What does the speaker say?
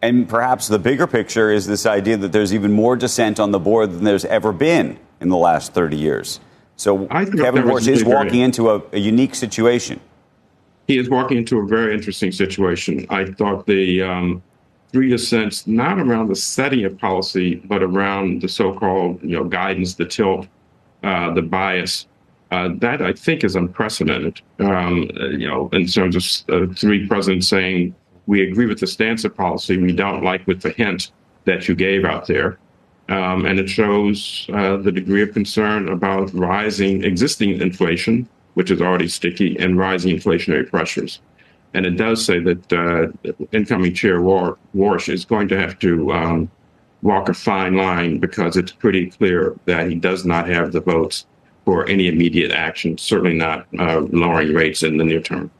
And perhaps the bigger picture is this idea that there's even more dissent on the board than there's ever been in the last 30 years. So Kevin Warsh is walking into a unique situation. He is walking into a very interesting situation. I thought the three dissents, not around the setting of policy, but around the so-called guidance, the tilt, the bias, that I think is unprecedented. In terms of three presidents saying, we agree with the stance of policy, we don't like with the hint that you gave out there. And it shows the degree of concern about rising existing inflation, which is already sticky, and rising inflationary pressures. And it does say that incoming Chair Warsh is going to have to walk a fine line, because it's pretty clear that he does not have the votes for any immediate action, certainly not lowering rates in the near term.